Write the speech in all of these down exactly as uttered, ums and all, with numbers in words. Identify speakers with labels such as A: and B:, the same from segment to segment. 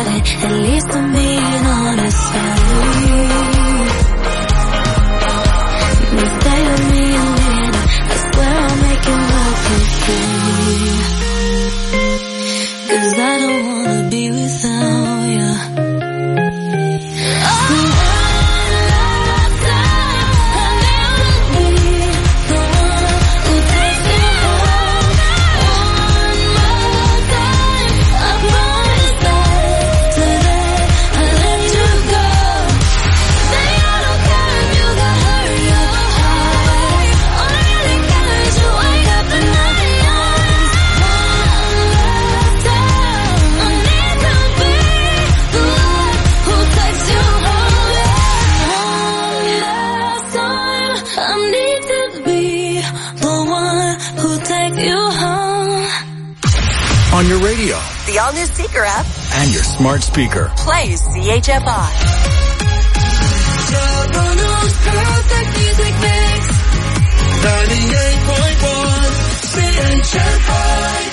A: about it. At least I'm being honest. You stay with me a minute, I swear I'll make it work for free. Cause I don't wanna be without you.
B: On your radio,
C: the all-new Seeker app,
B: and your smart speaker.
C: Play C H F I.
A: Toronto's perfect music mix.
D: ninety-eight point one C H F I.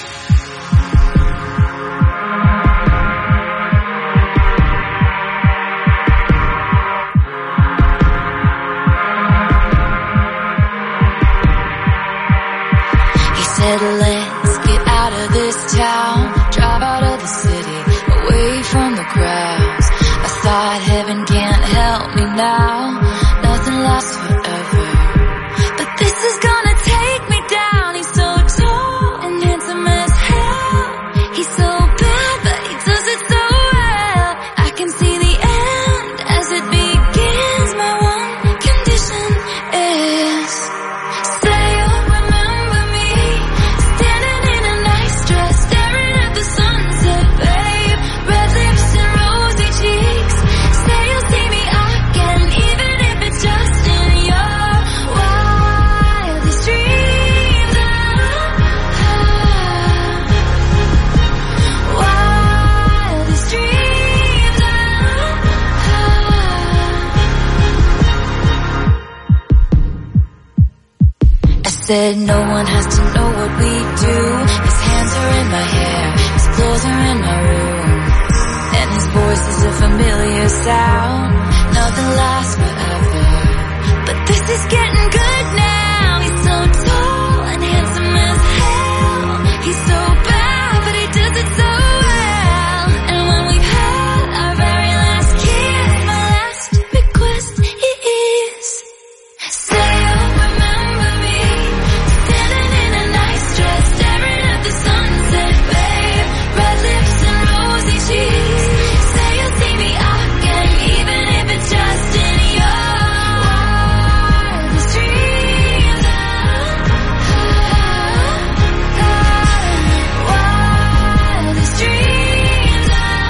A: He said, let's get out of this town, drive out of the city, away from the crowds. I thought heaven can't help me now, nothing lasts forever. But this is gonna take me down. He's so tall and handsome as hell. He's so bad, but he does it so well. I can see the end as it begins. My one condition is, say you'll remember me, standing in a nice dress, staring at the sunset, babe. Red lips and rosy cheeks. Say you'll see me again, even if it's just in your wildest dreams. Wildest dreams. I said no one has to know what we do. His hands are in my hair, his clothes are in my room, and his voice is a familiar sound. Nothing lasts forever, but this is getting good now. He's so tall and handsome as hell. He's so bad, but he does it so well. And when we've had our very last kiss, my last request is, say you'll remember me, standing in a nice dress, staring at the sunset, babe. Red lips and rosy cheeks. Say you'll see me again, even if it's just in your wildest dreams. Wildest dreams.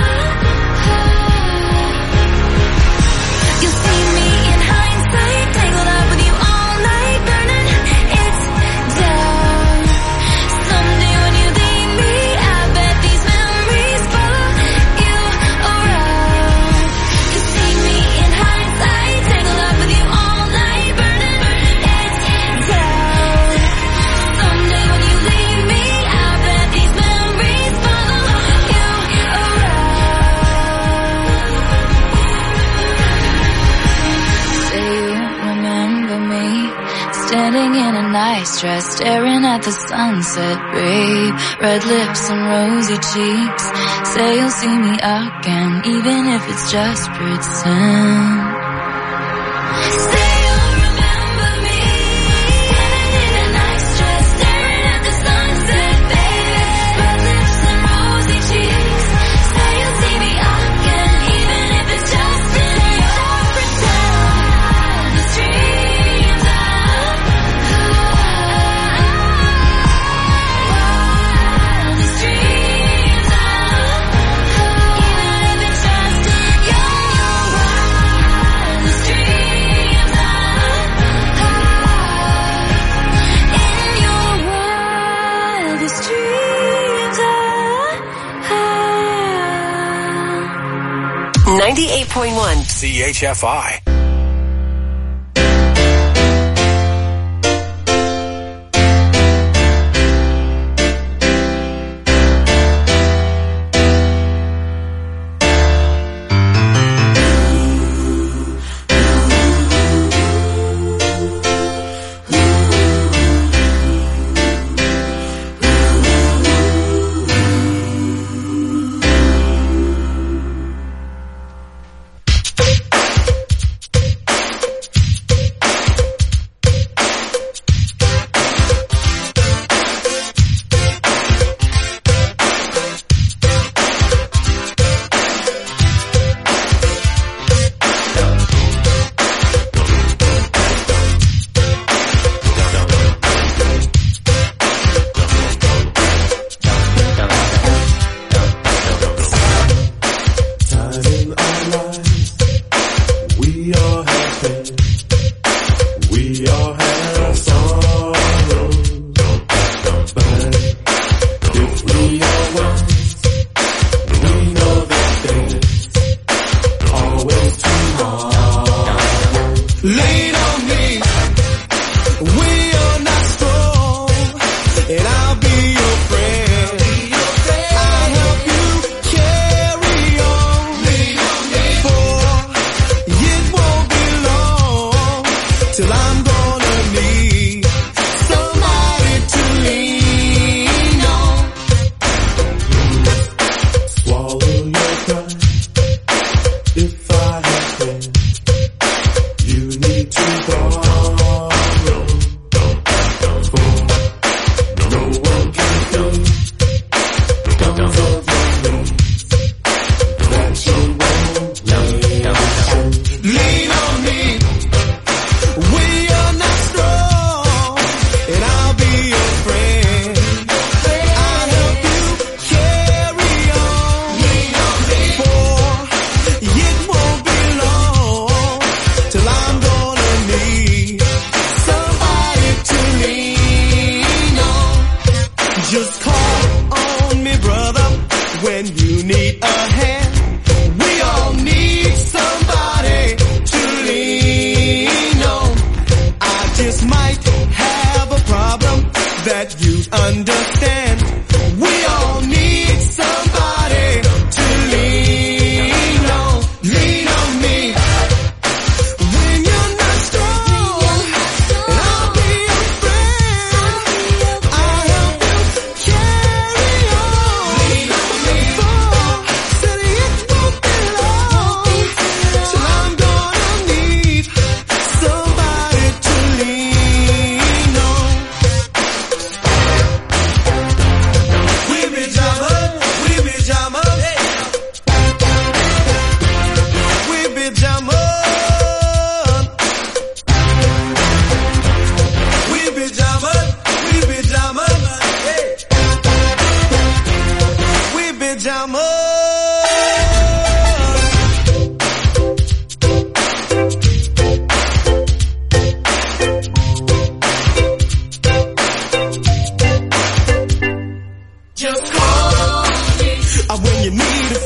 A: You'll see me in hindsight, tangled up with you all night, burning it down. Someday when you leave me, I bet these memories follow you around. You'll see me in hindsight, tangled up with you all night, burning it down. Someday when you leave me, I bet these memories follow you around. Say you remember me, standing in a nice dress, staring at the sunset, babe. Red lips and rosy cheeks. Say you'll see me again, even if it's just pretend. Say you'll remember me, standing in a nice dress, staring at the sunset, babe. Red lips and rosy cheeks. Say you'll see me again, even if it's just in your pretend. The dreams of wildest dreams of, even if it's just in your wildest dreams of, in your wildest dreams of.
C: ninety-eight point one.
B: C H F I.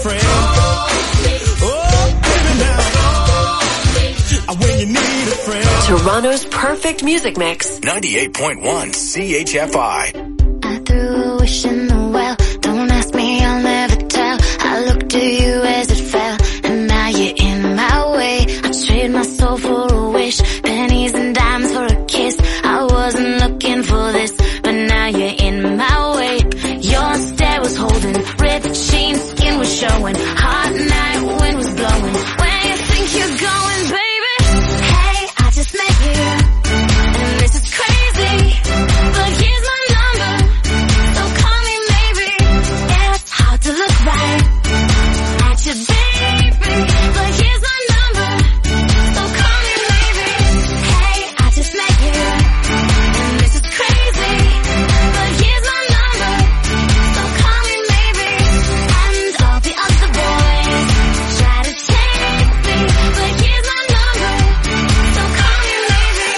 D: friend. Oh, baby, now. When you need a friend.
C: Toronto's perfect music mix.
B: ninety-eight point one C H F I.
A: I threw a wish in the well. Don't ask me, I'll never tell. I looked to you as it fell, and now you're in my way. I trade my soul for a wish, pennies and dimes for a kiss. I wasn't looking for this, but now you're in my way. Your stare was holding, ripped jeans, skin was showing. Hot night, wind was blowing. Where you think you're going, baby? Hey, I just met you, and this is crazy, but here's my number, so call me maybe. It's hard to look right at your baby, but here's my number, so call me maybe. Hey, I just met you, and this is crazy, but here's my number, so call me maybe. And all the other boys try to take me, but here's my number, so call me maybe.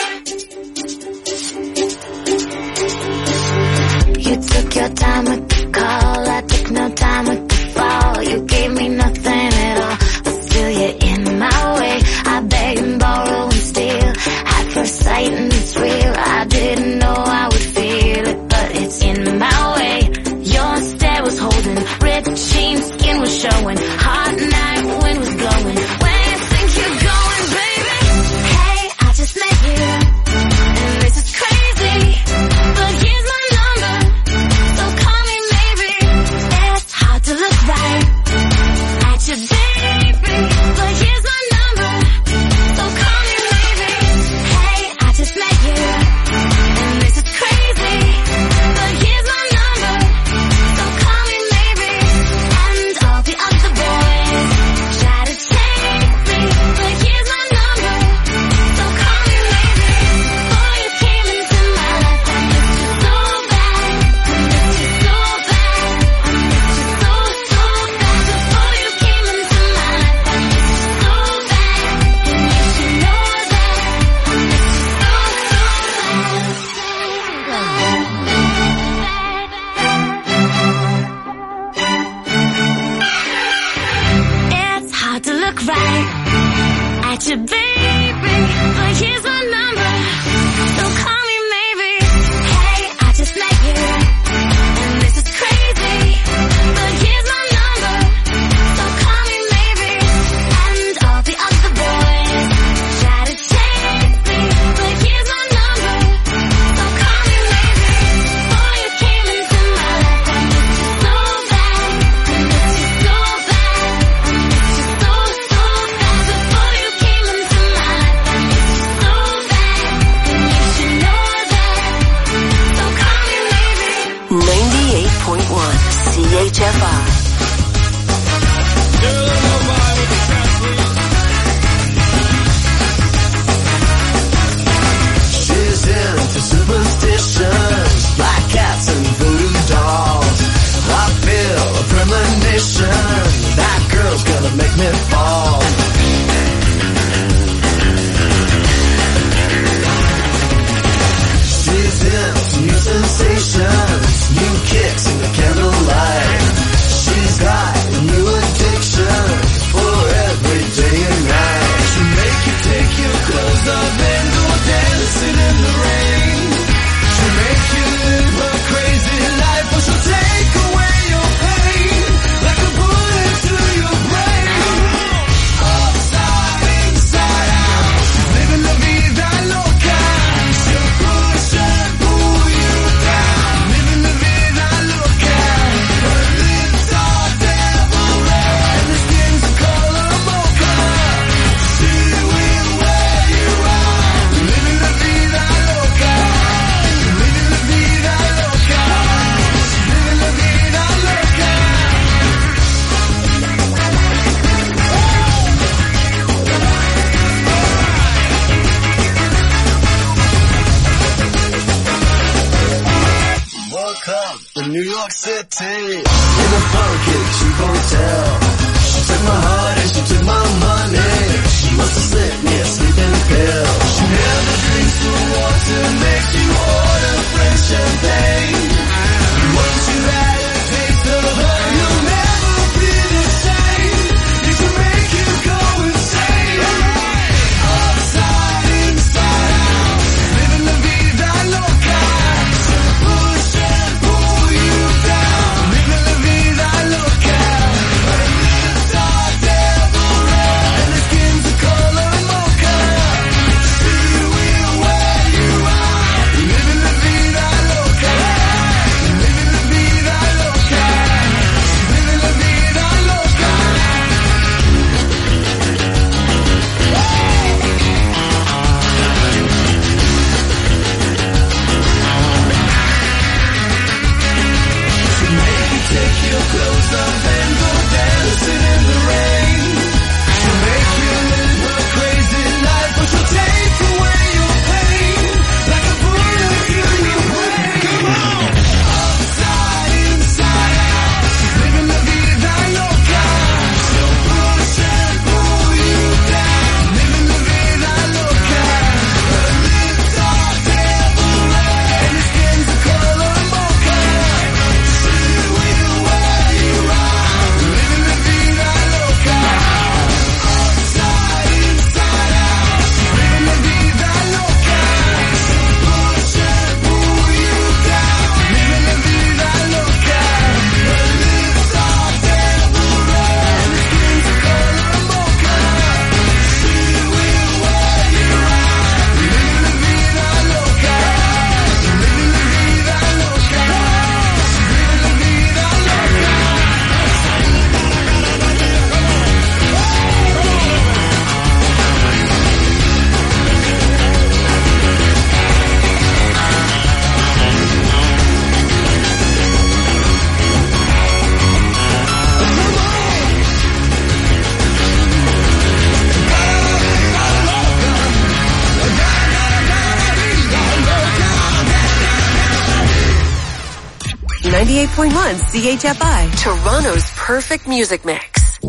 A: You took your time with the call, I took no time with the fall. You gave me nothing at all, but still you're in my way. I beg and borrow and steal, at first sight and it's real. I didn't know I would feel it, but it's in my way. Your stare was holding, ripped jeans, skin was showing. Hot night, wind was blowing. Where you think you're going, baby? Hey, I just met you, and this is crazy, but here's my number, so call me maybe. It's hard to look right at your baby, but here's my number, so call me maybe. Hey, I just met you, and this is crazy, but here's my number, so call me maybe. And all the other boys try to take me, but here's my number, so call me maybe. Before you came into my life, I missed you so bad, I missed you so bad, I missed you so, so bad. Before you came into my life, I missed you so bad, and you should know that I missed you so, so bad. It's hard to look right at your baby, but here's my number, so call me maybe. Hey, I just met you, and this is crazy, but here's my number, so call me maybe. And all the other boys try to take me, but here's my number, so call me maybe. Before you came into my life, I missed you so bad, I missed you so bad, I missed you so, so bad. Before you came into my life, I missed you so bad, and you should know that, so call me maybe.
C: ninety-eight point one C H F I.
D: She's into superstitions, black cats and voodoo dolls. I feel a premonition, that girl's gonna make me fall. She's into new sensations, new kicks in the candlelight. She's got a new addiction for every day and night. She'll make you take your clothes off and go dancing in the rain. She'll make you live a crazy life, or she'll take away your pain like a bullet to your brain. Upside, inside out, she's living la vida loca. She'll push and pull you down, living la vida loca. Her lips are devil red, and her skin's the color mocha. She will wear you out, living la vida loca. Living la vida loca. Living la vida loca. Woke up in New York City in a funky cheap hotel. She took my heart and she took my money. She must have slipped me a sleeping pill. She never drinks the water, makes you order French champagne. Once you had a taste of her, you'll never be the same.
C: ninety-eight point one C H F I. Toronto's perfect music mix.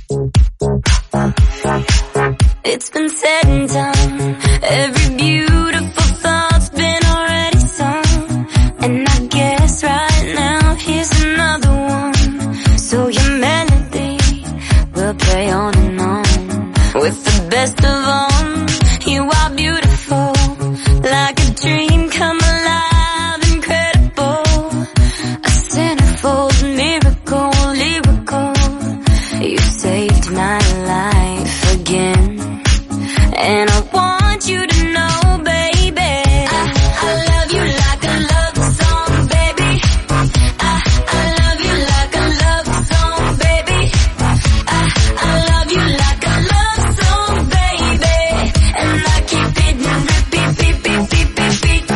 A: It's been said and done. Every beautiful thought's been already sung. And I guess right now here's another one. So your melody will play on and on. With the best of all, you are beautiful. Like a dream come alive, incredible. A centerfold miracle, lyrical. You saved my life again. And I want you to know, baby, I, I love you like a love song, baby. I, I love you like a love song, baby. I, I love you like a love song, baby. And I keep it in repeat, beat, beat, beat, beat, beat.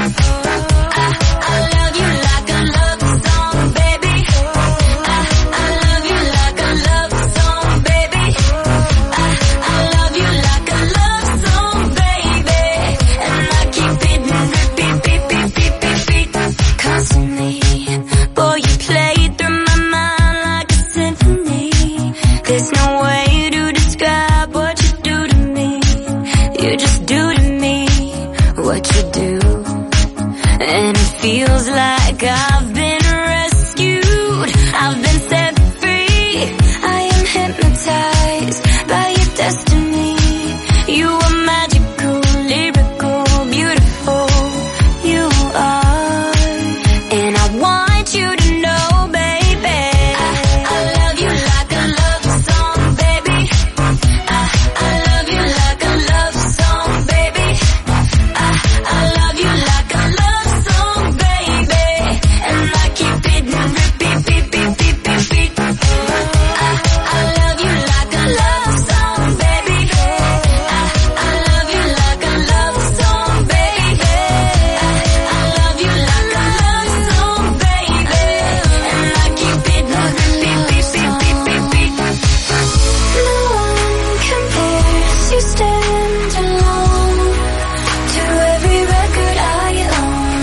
A: I, I love you like a love song, baby. I, I love you like a love song, baby. I, I love you like a love song, baby. And I keep it in repeat, beat, beat, beat, beat, beat. Constantly, boy, you play through my mind like a symphony. There's no way to describe what you do to me. You just do to me what you do. And it feels like I've been rescued. I've been set free. I am hypnotized by your destiny. You are magical, lyrical, beautiful. You are. And I want you to know, baby, I, I love you like a love song, baby. I, I love you like a love song, baby. I, I love you like a love song, baby. And I keep it in repeat, beat, beat, beat, beat, beat. I, I love you like a love song, baby. I, I love you like a love song, baby. I, I love you like a love song, baby. And I keep it in repeat, beat, beat, beat, beat, beat. No one compares, you stand alone to every record I own.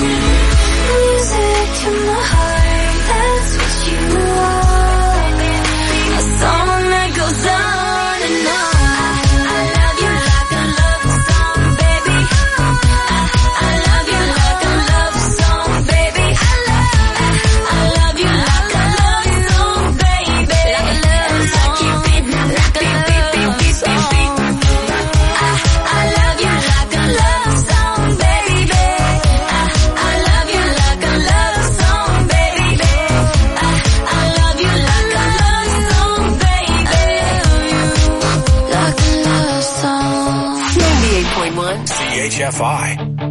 A: Music to my heart, that's what you are. A song that goes on and on. I love you like a love song, baby. I, I love you like a love song, baby. I love, I love you like a love song, baby. And I keep it like a beat, beat, beat, beat, beat. I, I love you like a love song, baby. I, I love you like a love song, baby. I, I love you like a love song, baby. Like a love song.
C: ninety-eight point one.
B: C H F I.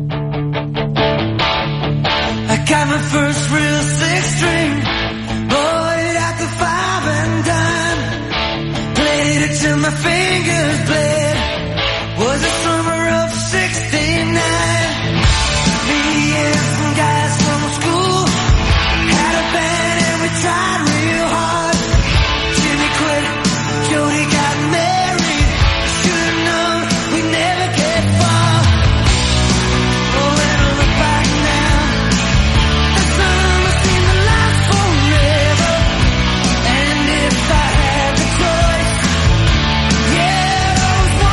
D: I got my first real six string, bought it at the five and dime, played it till my fingers bled. Was the summer of sixty-nine. Me and some guys from school had a band and we tried real hard. Jimmy quit, Jody got married. Should've known we'd never get far. Oh, when I look back now, the summer seemed to last forever. And if I had the choice, yeah, those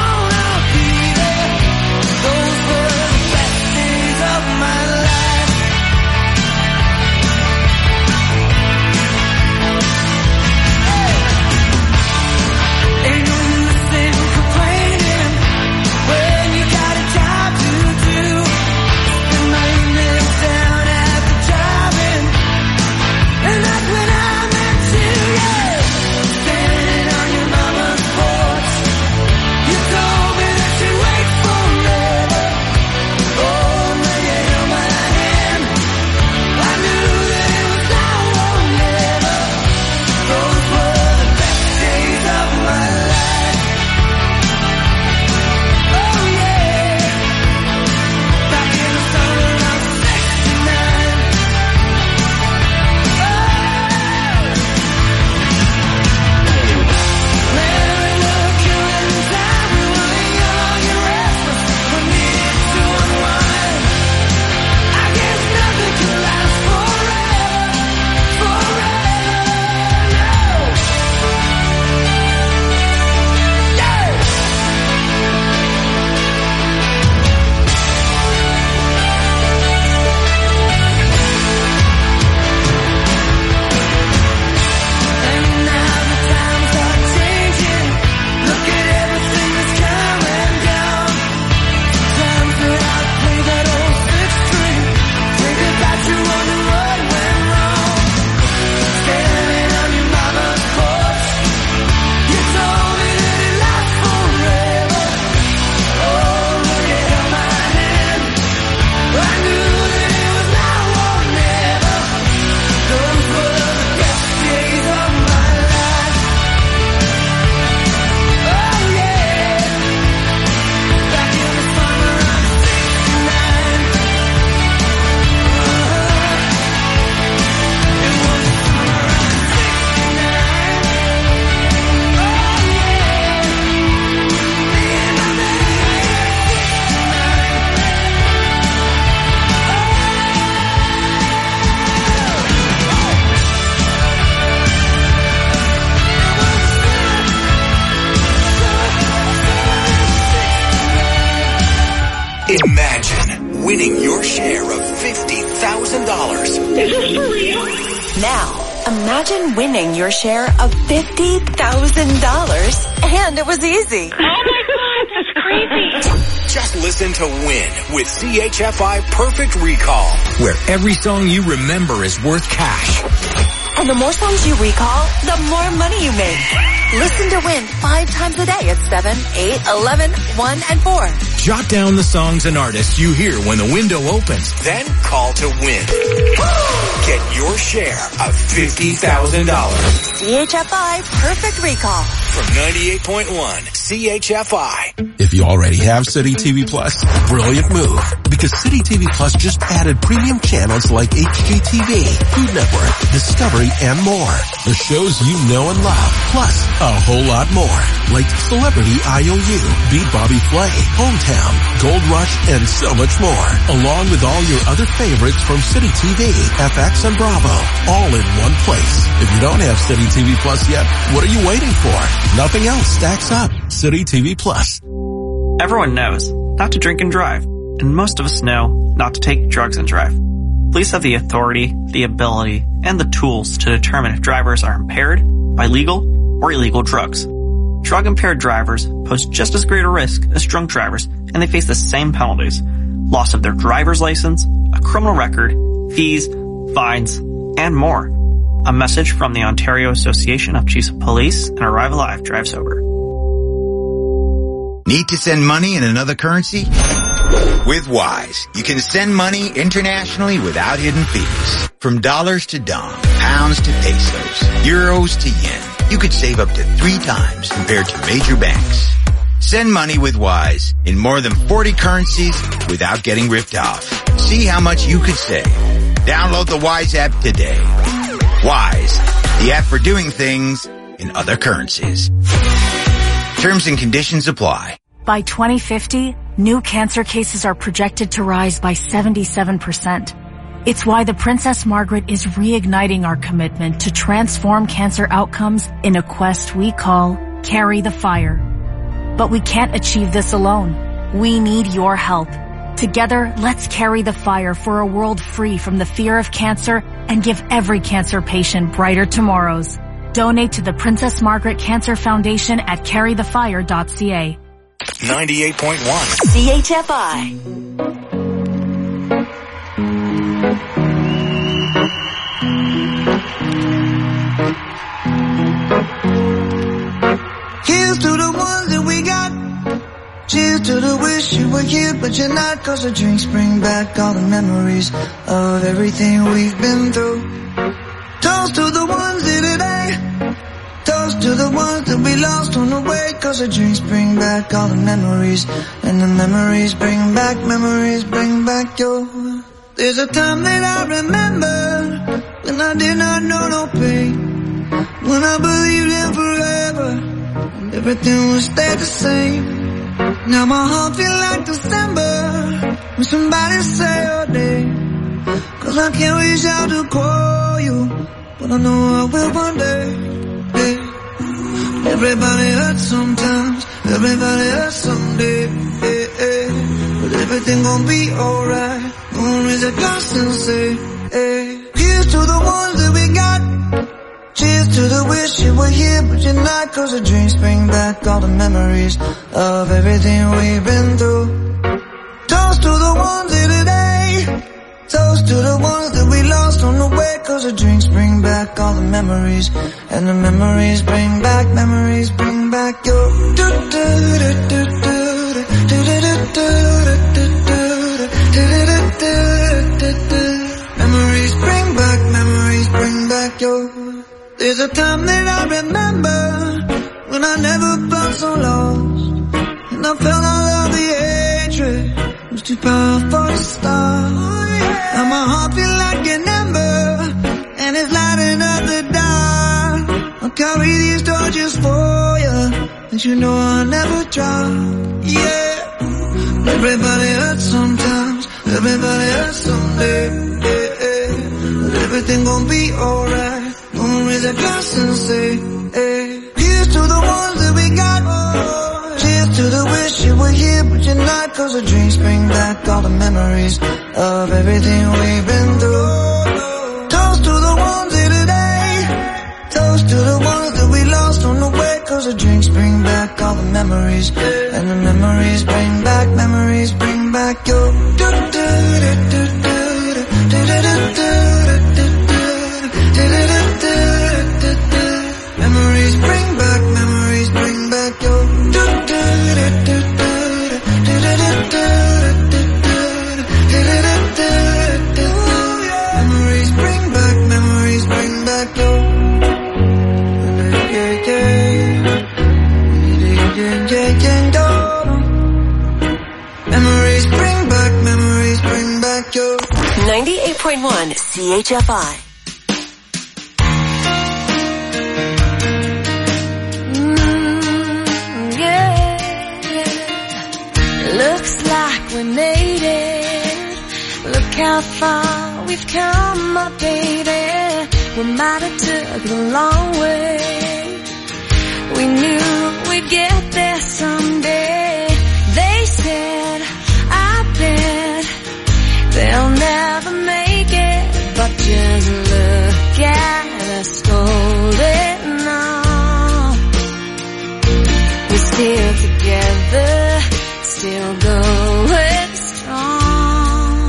B: winning your share of fifty thousand dollars.
E: Is this for real?
C: Now, imagine winning your share of fifty thousand dollars, and it was easy.
E: Oh my God, that's crazy.
B: Just listen to Win with C H F I Perfect Recall, where every song you remember is worth cash.
C: And the more songs you recall, the more money you make. Listen to Win five times a day at seven, eight, eleven, one, and four.
B: Jot down the songs and artists you hear when the window opens. Then call to win. Get your share of fifty thousand dollars.
C: C H F I Perfect Recall.
B: From ninety-eight point one C H F I.
F: If you already have City T V Plus, brilliant move. Because City T V Plus just added premium channels like H G T V, Food Network, Discovery, and more. The shows you know and love, plus a whole lot more. Like Celebrity I O U, Beat Bobby Flay, Hometown, Gold Rush, and so much more. Along with all your other favorites from City T V, F X, and Bravo. All in one place. If you don't have City T V Plus yet, what are you waiting for? Nothing else stacks up. City T V Plus.
G: Everyone knows not to drink and drive, and most of us know not to take drugs and drive. Police have the authority, the ability, and the tools to determine if drivers are impaired by legal or illegal drugs. Drug-impaired drivers pose just as great a risk as drunk drivers, and they face the same penalties: loss of their driver's license, a criminal record, fees, fines, and more. A message from the Ontario Association of Chiefs of Police and Arrive Alive Drive Sober.
H: Need to send money in another currency? With Wise, you can send money internationally without hidden fees. From dollars to dong, pounds to pesos, euros to yen, you could save up to three times compared to major banks. Send money with Wise in more than forty currencies without getting ripped off. See how much you could save. Download the Wise app today. Wise, the app for doing things in other currencies. Terms and conditions apply.
I: By twenty fifty, new cancer cases are projected to rise by seventy-seven percent. It's why the Princess Margaret is reigniting our commitment to transform cancer outcomes in a quest we call Carry the Fire. But we can't achieve this alone. We need your help. Together, let's carry the fire for a world free from the fear of cancer and give every cancer patient brighter tomorrows. Donate to the Princess Margaret Cancer Foundation at carry the fire dot c a.
B: ninety-eight point one
C: C H F I.
D: Here's to the ones that we got. Cheers to the wish you were here, but you're not. Cause the drinks bring back all the memories of everything we've been through. Toast to the ones here today. Toast to the ones that we lost on the way. Cause the drinks bring back all the memories. And the memories bring back, memories bring back your... There's a time that I remember when I did not know no pain. When I believed in forever and everything would stay the same. Now my heart feel like December when somebody say your name. Cause I can't reach out to call you, but I know I will one day. Hey. Everybody hurts sometimes, everybody hurts someday. Hey, hey. But everything gon' be alright. Gonna raise a glass and say, hey. Here's to the ones that we got. Cheers to the wish you were here, but you're not. Cause the drinks bring back all the memories of everything we've been through. Toast to the ones here today. Toast to the ones that we lost on the way. Cause the drinks bring back all the memories. And the memories bring back, memories bring back your memories bring back, memories bring back your... There's a time that I remember when I never felt so lost. And I felt all of the hatred was too powerful to stop. Now my heart feel like an ember and it's lighting up the dark. I'll carry these torches for you and you know I'll never drop. Yeah. Everybody hurts sometimes, everybody hurts someday. Yeah, yeah. But everything gon' be alright. Gonna raise a glass and say, hey. Here's to the ones that we got. Cheers to the wish you were here, here, but you're not. Cause the dreams bring back all the memories of everything we've been through. Toast to the ones here today. Toast to the ones that we lost on the way. Cause the drinks bring back all the memories. And the memories bring back, memories bring back your memories bring back, memories bring back your memories bring back, memories bring back your memories bring back, memories bring back your
C: ninety-eight point one C H F I.
J: We made it. Look how far we've come, my baby. We might have took the long way. We knew we'd get there someday. They said, I bet they'll never make it. But just look at us holding on. We're still together, still going strong.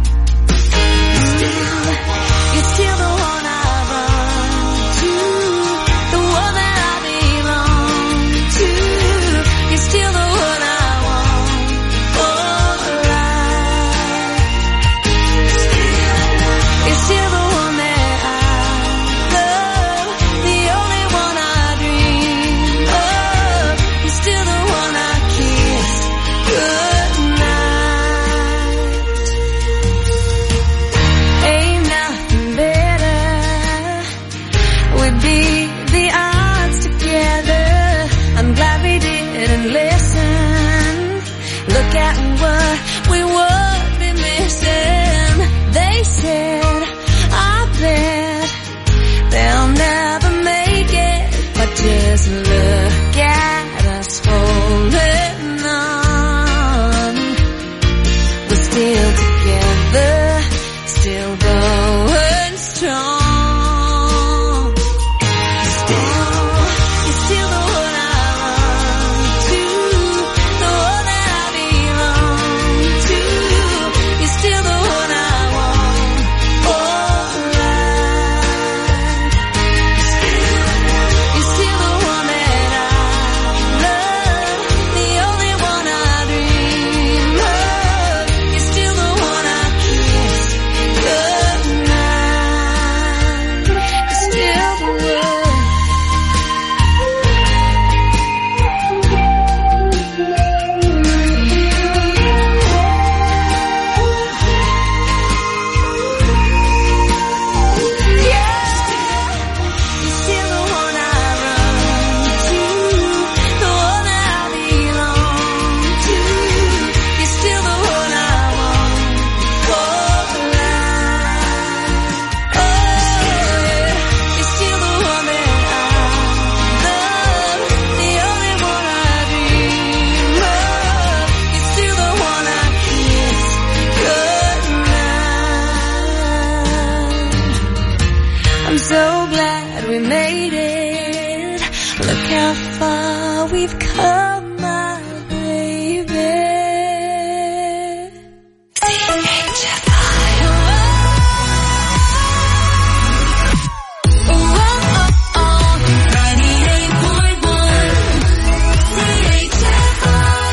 J: Still, you're still the one I run to, the one that I belong to. You're still the one I want for life. You're still the one that I love, the only one I dream of. You're still the one I kiss. Good night. Ain't nothing better. We beat the odds together. I'm glad we didn't listen. Look at what we would be missing. They said, I bet they'll never make it. But just look at us holding on. We're still together, still going strong. Still, you're still the one I run to, the one that I belong to. You're still the one I want for life. You're still the one that I love, the only one I dream of. You're still the one I kiss. Good night. You're still the one. You're still the one I run to, the one that I belong to. You're still the one I want for life. Oh, yeah. You're still the one that I love, the only one I dream of. You're still the one I kiss. Good night. I'm so glad we made it. Look how far we've come, my baby. C H F I. Oh, oh, oh, ninety-eight point one C H F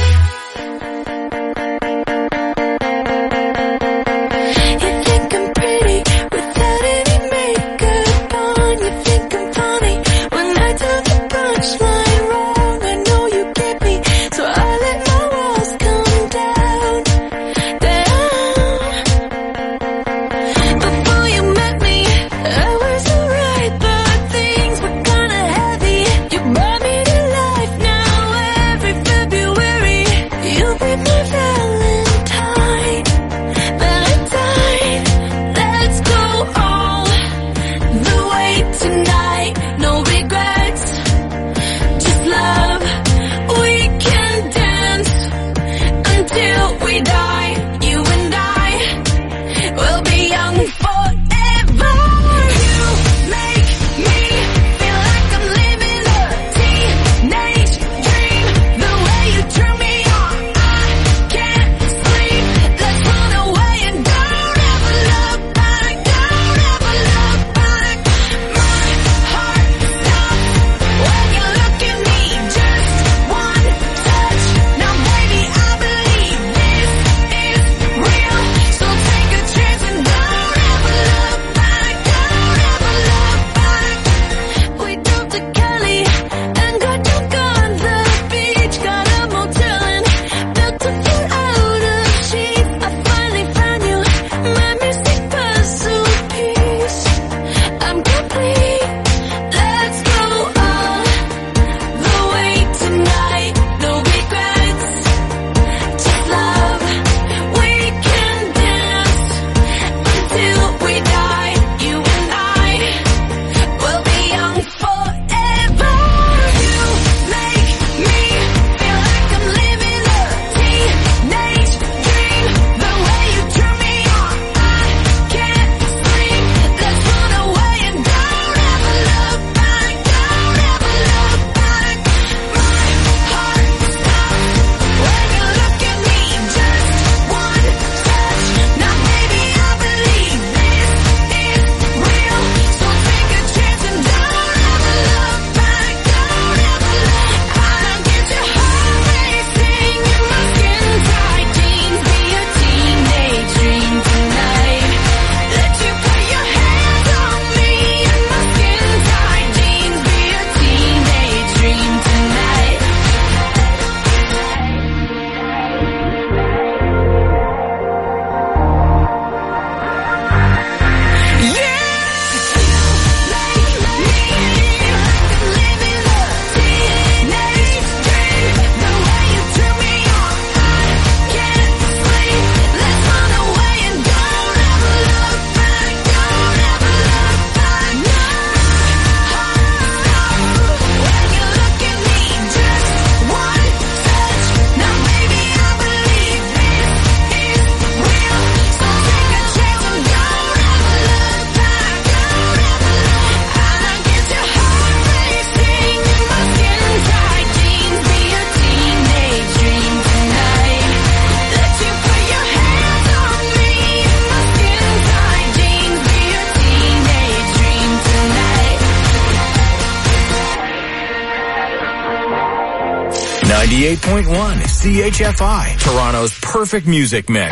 J: I. You think I'm pretty without any makeup on. You think I'm funny when I tell the punchline wrong. I know you get
B: ninety-eight point one C H F I, Toronto's perfect music mix.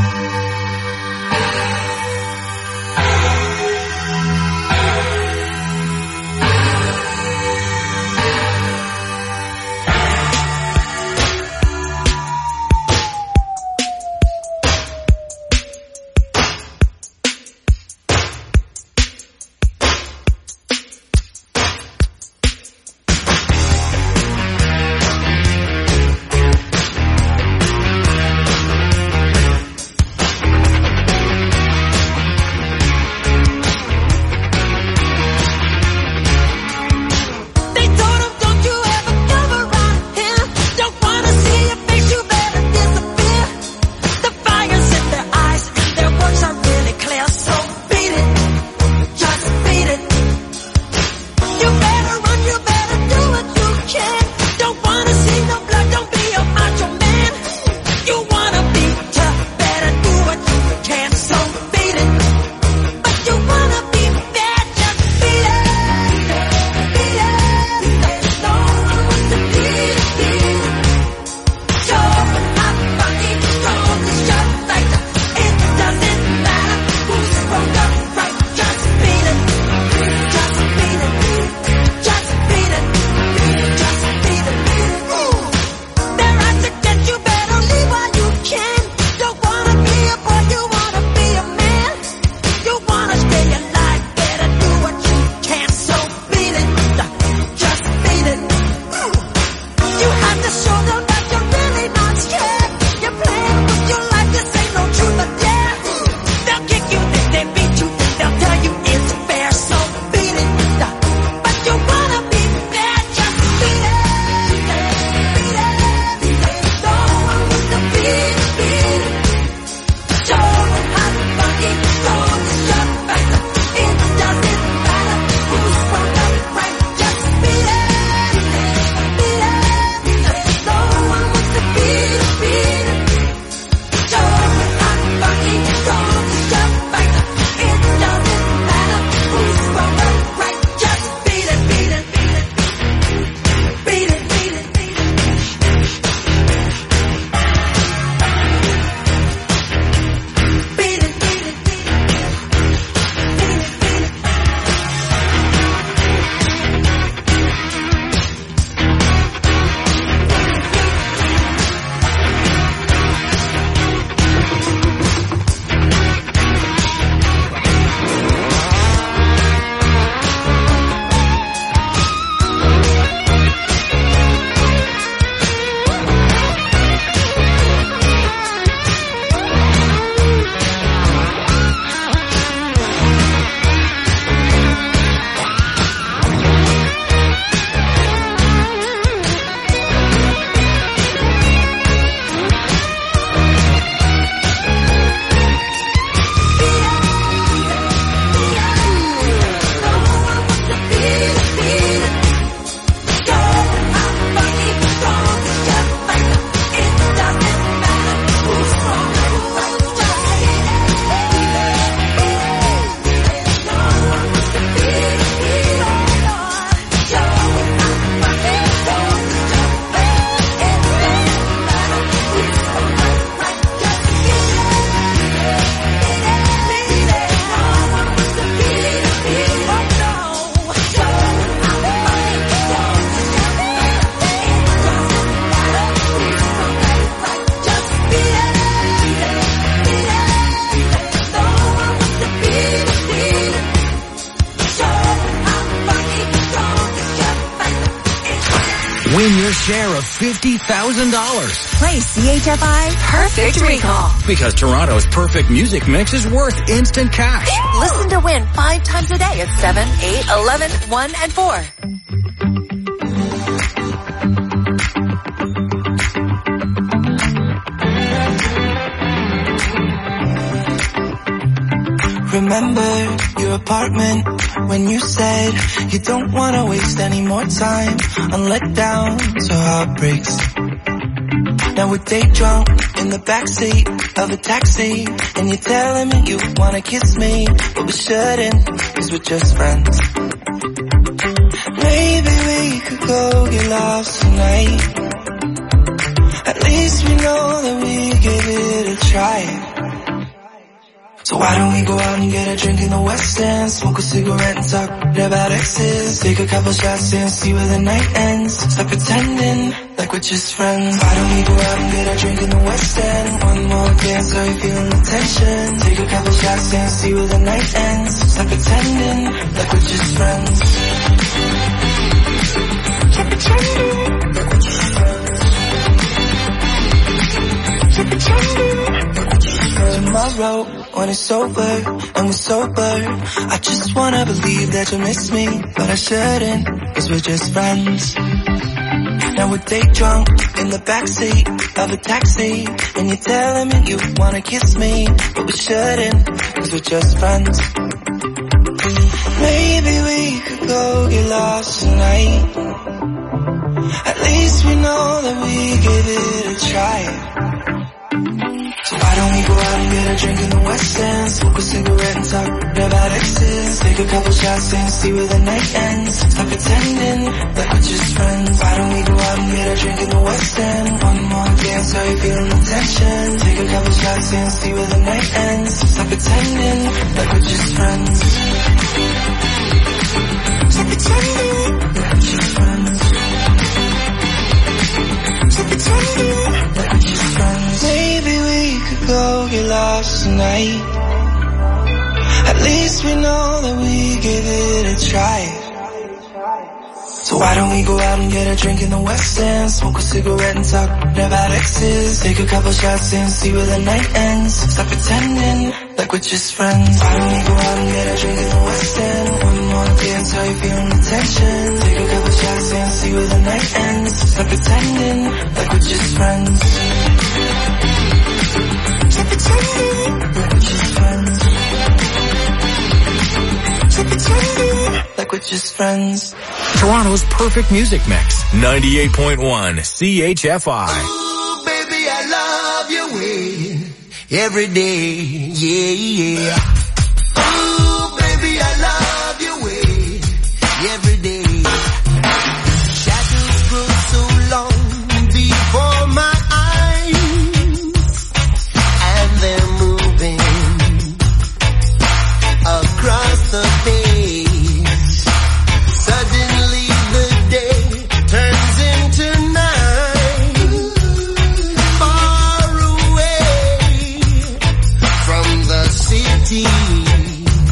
B: Win your share of fifty thousand dollars.
C: Play C H F I Perfect Recall.
B: Because Toronto's perfect music mix is worth instant cash.
C: Listen to win five times a day at seven, eight, eleven, one, and four.
K: Remember your apartment when you said you don't want to waste any more time on letdowns or heartbreaks. Now we're day drunk in the backseat of a taxi, and you're telling me you want to kiss me, but we shouldn't, cause we're just friends. Maybe we could go get lost tonight. So why don't we go out and get a drink in the West End, smoke a cigarette and talk about exes, take a couple shots and see where the night ends, stop pretending like we're just friends. Why don't we go out and get a drink in the West End, one more dance, are you feeling the tension, take a couple shots and see where the night ends, stop pretending like we're just friends. Stop pretending like we're just friends. Stop pretending like we're just friends. Tomorrow when it's over and we're sober, I just wanna believe that you'll miss me, but I shouldn't, cause we're just friends. Now we're day drunk in the backseat of a taxi, and you're telling me you wanna kiss me, but we shouldn't, cause we're just friends. Maybe we could go get lost tonight, at least we know that we give it a try. So why don't we go out and get a drink in the West End, smoke a cigarette and talk about exes, take a couple shots and see where the night ends, stop pretending like we're just friends. Why don't we go out and get a drink in the West End, one more dance, are you feeling the tension, take a couple shots and see where the night ends, stop pretending like we're just friends. Stop pretending like we're just friends. Stop pretending like we're just friends. Maybe we could go get lost tonight, at least we know that we give it a try. So why don't we go out and get a drink in the West End, smoke a cigarette and talk about exes, take a couple shots and see where the night ends, stop pretending like we're just friends. Why don't we go out and get a drink in the West End, one more dance, how you feeling the tension, take a couple shots and see where the night ends, stop pretending like we're just friends. Stop pretending like we're just friends. Stop pretending like we're just friends.
B: Toronto's perfect music mix. ninety-eight point one C H F I.
D: Ooh, baby, I love your way every day, yeah, yeah. Ooh, baby, I love your way every day. Shadows grow so long before my eyes, and they're moving across the page. Suddenly the day turns into night, far away from the city.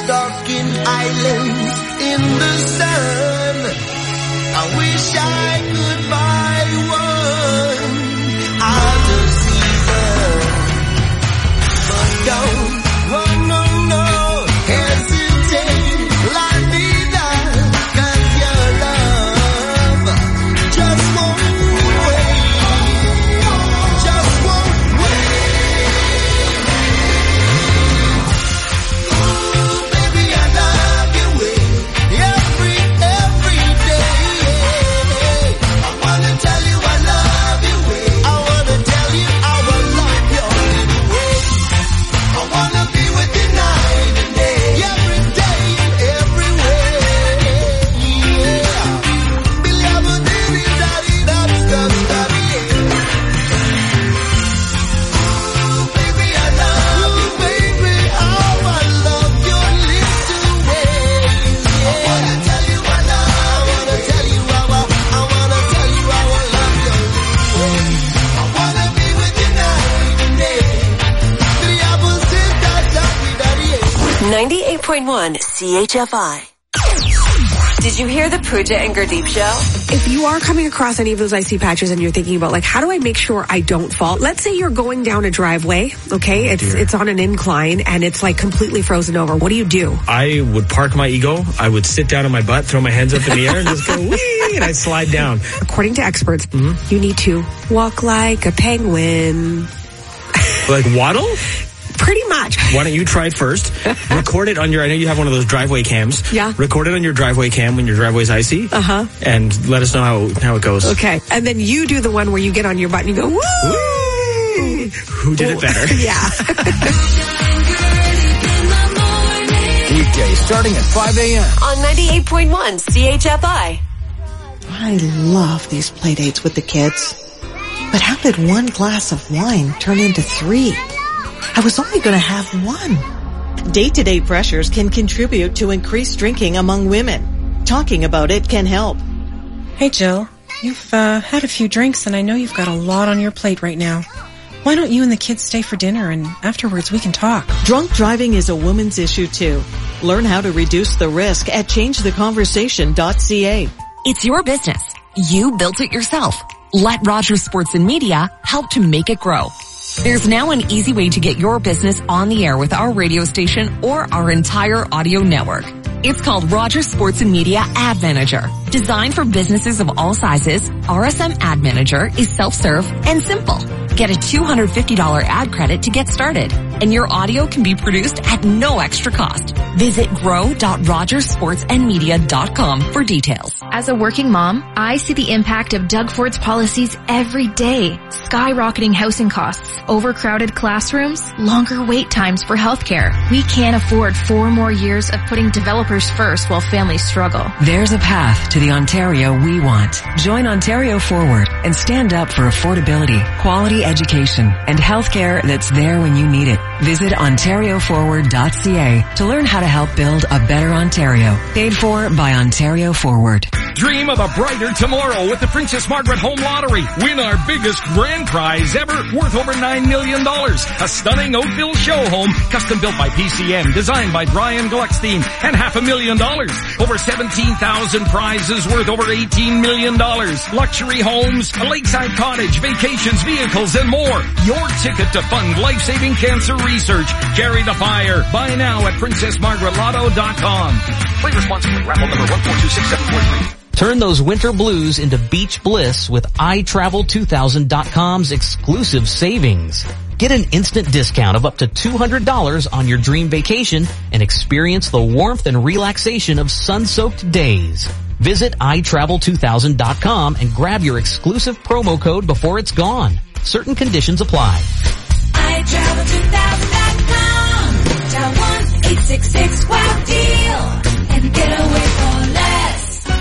D: stuck in islands in the sun. I wish I could buy one out of season. But don't, oh no, no, hesitate, la vida, 'cause your love just won't wait, just won't
C: ninety-eight point one C H F I. Did you hear the Pooja and Gurdeep show?
L: If you are coming across any of those icy patches and you're thinking about, like, how do I make sure I don't fall? Let's say you're going down a driveway, okay? It's
M: Dear.
L: it's on an incline and it's like completely frozen over. What do you do?
M: I would park my ego. I would sit down on my butt, throw my hands up in the air, and just go wee, and I'd slide down.
L: According to experts, mm-hmm. you need to walk like a penguin.
M: Like waddle?
L: Pretty much.
M: Why don't you try it first? Record it on your, I know you have one of those driveway cams.
L: Yeah.
M: Record it on your driveway cam when your driveway's icy.
L: Uh-huh.
M: And let us know how, how it goes.
L: Okay. And then you do the one where you get on your butt and you go, woo!
M: Woo! Who did it better?
L: Yeah.
B: Weekdays starting at five a.m.
C: On ninety-eight point one C H F I.
N: I love these play dates with the kids. But how did one glass of wine turn into three? I was only going to have one. Day-to-day pressures can contribute to increased drinking among women. Talking about it can help.
O: Hey, Jill. You've uh, had a few drinks and I know you've got a lot on your plate right now. Why don't you and the kids stay for dinner and afterwards we can talk?
N: Drunk driving is a woman's issue too. Learn how to reduce the risk at change the conversation dot c a.
P: It's your business. You built it yourself. Let Rogers Sports and Media help to make it grow. There's now an easy way to get your business on the air with our radio station or our entire audio network. It's called Rogers Sports and Media Ad Manager. Designed for businesses of all sizes, R S M Ad Manager is self-serve and simple. Get a two hundred fifty dollars ad credit to get started, and your audio can be produced at no extra cost. Visit grow dot rogers sports and media dot com for details.
Q: As a working mom, I see the impact of Doug Ford's policies every day. Skyrocketing housing costs, overcrowded classrooms, longer wait times for healthcare. We can't afford four more years of putting developers first while families struggle.
R: There's a path to the Ontario we want. Join Ontario Forward and stand up for affordability, quality education, and healthcare that's there when you need it. Visit ontario forward dot c a to learn how to help build a better Ontario. Paid for by Ontario Forward.
S: Dream of a brighter tomorrow with the Princess Margaret Home Lottery. Win our biggest grand prize ever, worth over nine million dollars. A stunning Oakville show home, custom built by P C M, designed by Brian Gluckstein, and half a million dollars. Over seventeen thousand prizes worth over eighteen million dollars. Luxury homes, a lakeside cottage, vacations, vehicles, and more. Your ticket to fund life-saving cancer research. Carry the fire. Buy now at princess margaret lotto dot com. Play responsibly. Raffle number one four two six seven four three.
T: Turn those winter blues into beach bliss with i travel two thousand dot com's exclusive savings. Get an instant discount of up to two hundred dollars on your dream vacation and experience the warmth and relaxation of sun-soaked days. Visit i travel two thousand dot com and grab your exclusive promo code before it's gone. Certain conditions apply.
J: i travel two thousand dot com. Dial one eight six six wow deal and get away for less.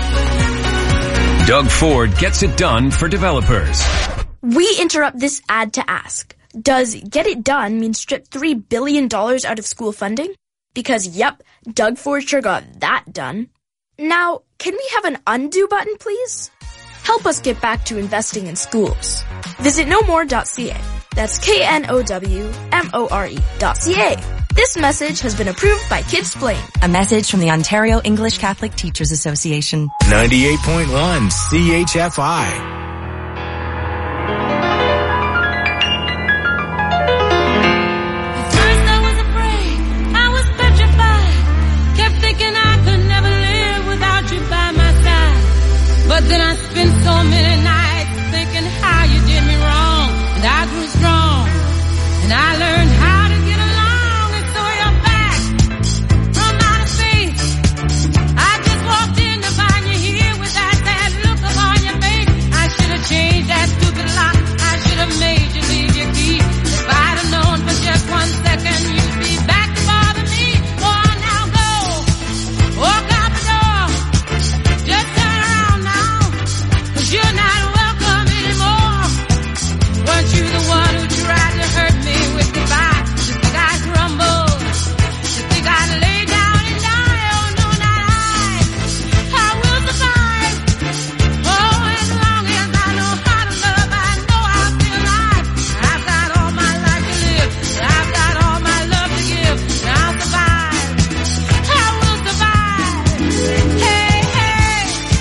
U: Doug Ford gets it done for developers.
V: We interrupt this ad to ask, does get it done mean strip three billion dollars out of school funding? Because yep, Doug Ford sure got that done. Now, can we have an undo button, please? Help us get back to investing in schools. Visit no more dot c a. That's K N O W M O R E dot C A. This message has been approved by Kidsplain.
A: A message from the Ontario English Catholic Teachers Association.
B: ninety-eight point one C H F I.
J: But then I spent so many nights thinking how you did me wrong. And I grew strong. And I learned how to get along. And so you're back from outer space. I just walked in to find you here with that sad look upon your face. I should have changed that stupid lock. I should have made you leave your key. If I'd have known for just one second you'd be back to bother me. Boy, now go. Walk out the door. Just turn around now. You're not welcome anymore. Weren't you the one who tried to hurt me with goodbye? You think I'd crumble? You think I'd lay down and die? Oh no, not I. I will survive. Oh, as long as I know how to love, I know I'll be alive. I've got all my life to live. I've got all my love to give. And I'll survive. I will survive. Hey, hey.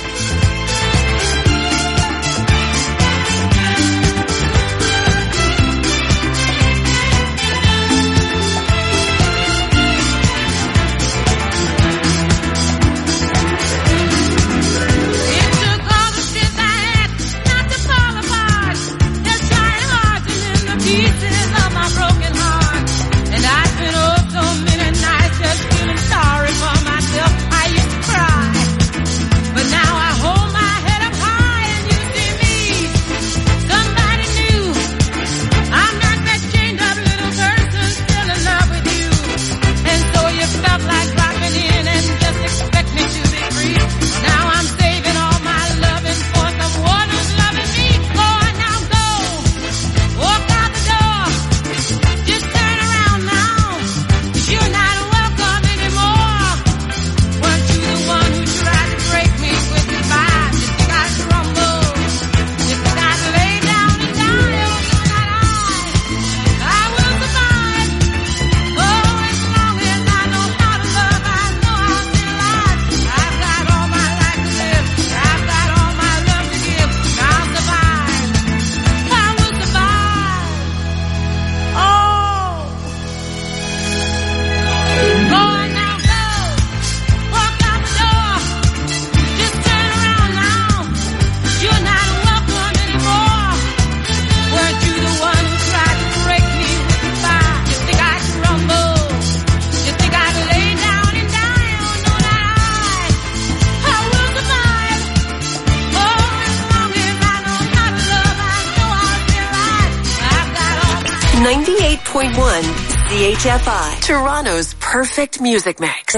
J: Pieces of my broken heart. And I've been up so many nights just feeling sorry for myself. I used to cry, but now I hold my head up high and you see me, somebody new. I'm not that chained up little person still in love with you. And so you felt like dropping in and just expect me to be free. Now I'm saving all my loving for someone who's loving me. Oh, now go. Walk out the door. Just turn around now. You're not welcome anymore. Weren't you the one who tried to break me with goodbye? You think I'd crumble? You think I'd lay down and die? Oh, no, not I. I will survive. Oh, as long as I know how to love, I know I'll be alive. I've got all my life to live. I've got all my love to give. And I'll survive. I will survive. Oh. Go on now, go. Walk out the door. Just turn around now. You're not welcome anymore. Weren't you the one who tried to break me with goodbye? You think I'd crumble? You think I'd lay down and die? Oh, no, not I. I will survive. Oh, as long as I know how to love, I know I'll be alive. I've got all my
C: ninety-eight point one C H F I, Toronto's perfect music mix.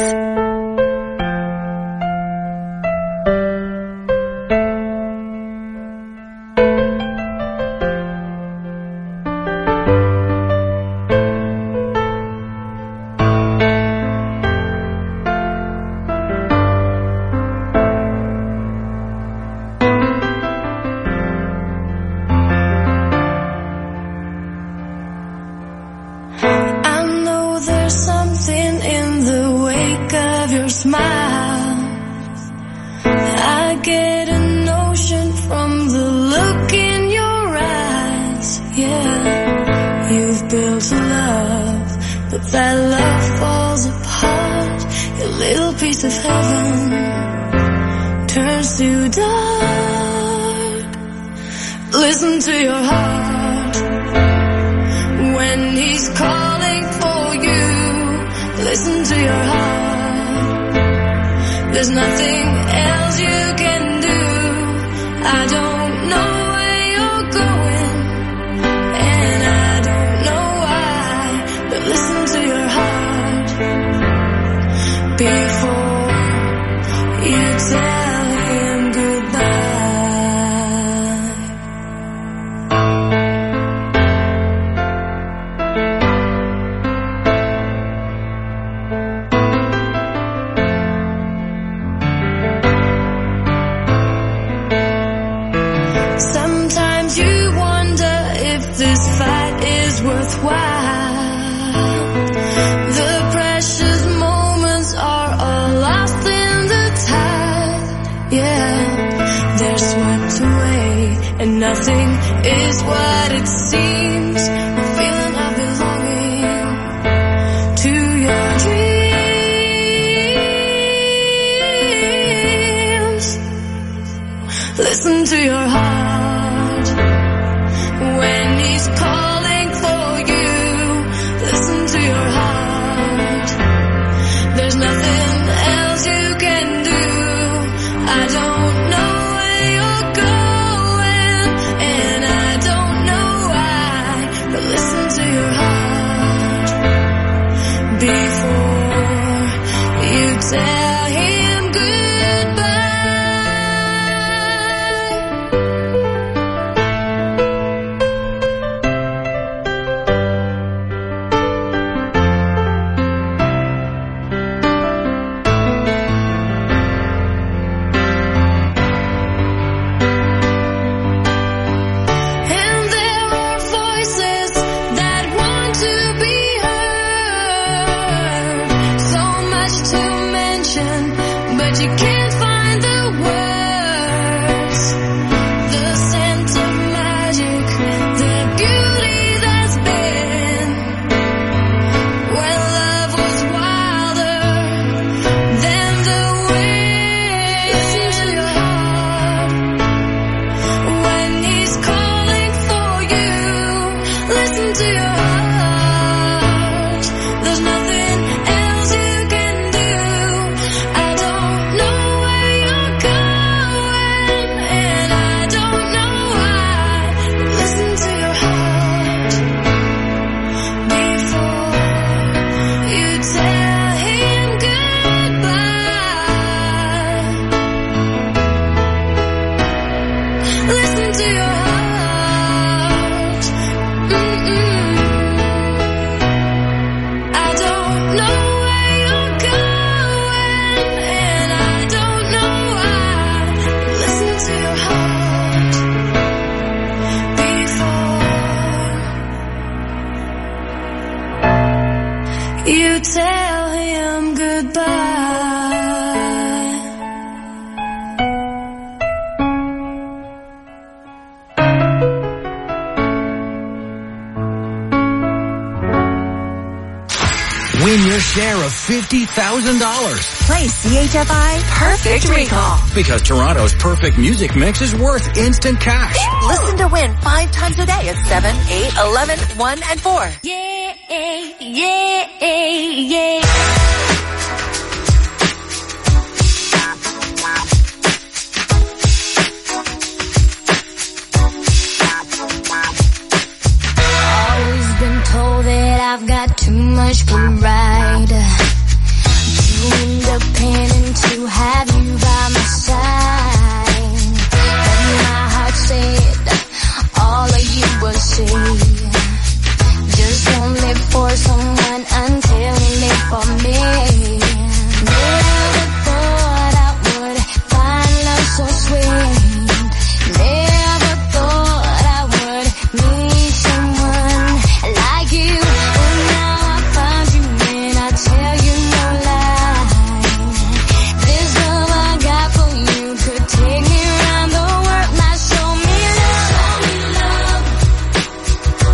J: I know there's something in the wake of your smile. I get a notion from the look in your eyes. Yeah, you've built a love, but that love falls apart. Your little piece of heaven turns to dark. Listen to your heart when he's calling for you. Listen to your heart. There's nothing else you can do. I don't know where you're going, and I don't know why, but listen to your heart before you tell him goodbye. is what it seems. The feeling of belonging to your dreams. Listen to your heart when he's calling for you. Listen to your heart. There's nothing else you can do. I don't know where you're going, and I don't know why, but listen to your heart before you tell him goodbye. And there are voices that want to be heard. So much to mention, but you can't find the words. The scent of magic, the beauty that's been when love was wilder than the wind. Listen to your heart when he's calling for you. Listen to your heart. There's nothing else you can do. I don't know where you're going, and I don't know why. Listen to your heart before you tell him goodbye. Listen to your heart. Mm-mm. I don't know where you're going, and I don't know why. Listen to your heart before you tell him goodbye.
B: Win your share of fifty thousand dollars.
C: Play C H F I Perfect Recall.
B: Because Toronto's perfect music mix is worth instant cash.
C: Listen to win five times a day at seven, eight, eleven, one, and four.
J: Yeah, yeah, yeah. Always been told that I've got too much pride, too independent to have you by my side. But my heart said all of you will say, just don't live for someone until you live for me. Never thought I would find love so sweet. Never thought I would meet someone like you. But now I found you and I tell you no lie. This love I got for you could take me around the world. Now show me love, show me love.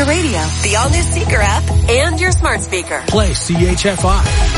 C: your radio, the all-new Seeker app, and your smart speaker.
E: Play C H F I.